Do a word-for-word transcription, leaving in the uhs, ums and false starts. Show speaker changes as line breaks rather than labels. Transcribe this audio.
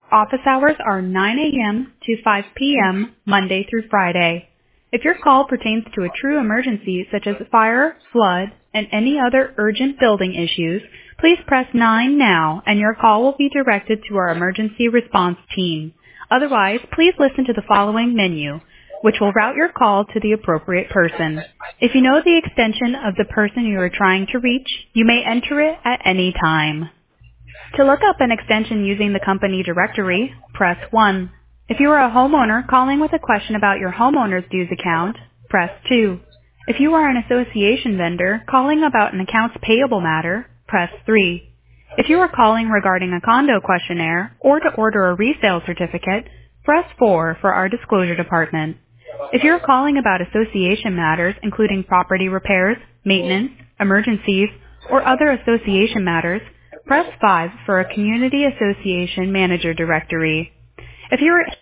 Office hours are nine a.m. to five p.m. Monday through Friday. If your call pertains to a true emergency such as fire, flood, and any other urgent building issues, please press nine now and your call will be directed to our emergency response team. Otherwise, please listen to the following menu, which will route your call to the appropriate person. If you know the extension of the person you are trying to reach, you may enter it at any time. To look up an extension using the company directory, press one. If you are a homeowner calling with a question about your homeowner's dues account, press two. If you are an association vendor calling about an accounts payable matter, press three. If you are calling regarding a condo questionnaire or to order a resale certificate, press four for our disclosure department. If you're calling about association matters including property repairs, maintenance, emergencies, or other association matters, press five for a community association manager directory. If you are